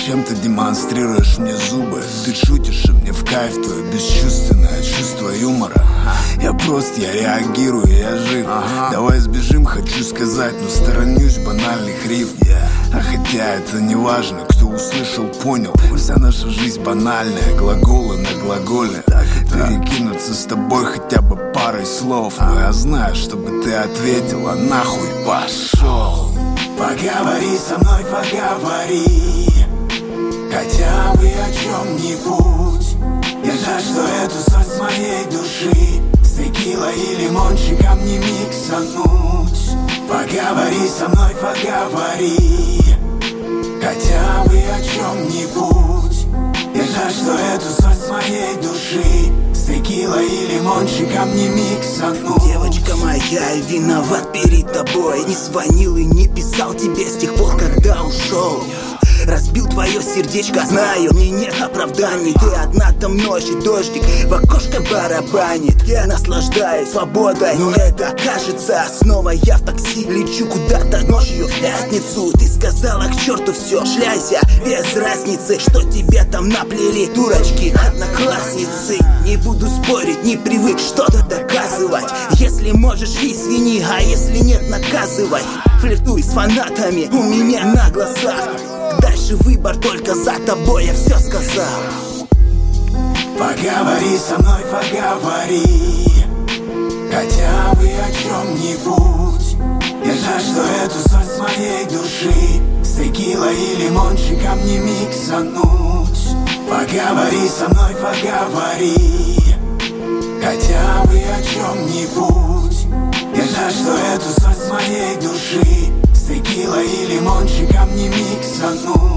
Зачем ты демонстрируешь мне зубы? Ты шутишь, и мне в кайф твое бесчувственное чувство юмора. Я реагирую, я жив. Давай сбежим, хочу сказать, но сторонюсь банальных рифм. А хотя это не важно, кто услышал, понял. Вся наша жизнь банальная, глаголы на глаголе. Перекинуться с тобой хотя бы парой слов. Но я знаю, чтобы ты ответила, нахуй пошел. Поговори со мной, поговори, хотя бы о чем-нибудь. Я жаль, что эту соль с моей души с текилой и лимончиком не миксануть. Поговори со мной, поговори, хотя бы о чем-нибудь. Я жаль, что эту соль с моей души с текилой и лимончиком не миксануть. Девочка моя, я виноват перед тобой. Не звонил и не писал тебе с тех пор, когда ушел. Разбил твое сердечко, знаю, мне нет оправданий. Ты одна там ночью, дождик в окошко барабанит. Я наслаждаюсь свободой, но это кажется снова я в такси. Лечу куда-то ночью в пятницу. Ты сказала к черту все, шляйся, без разницы, что тебе там наплели дурочки, одноклассницы. Не буду спорить, не привык что-то доказывать. Если можешь, извини, а если нет, наказывай. Флиртуй с фанатами у меня на глазах. Дальше выбор только за тобой, я все сказал. Поговори со мной, поговори, хотя бы о чем-нибудь. Я жаль, что эту соль с моей души с текилой и лимончиком не миксануть. Поговори со мной, поговори, хотя бы о чем-нибудь. Я жаль, что эту соль с моей души с текилой и лимончиком не миксануть.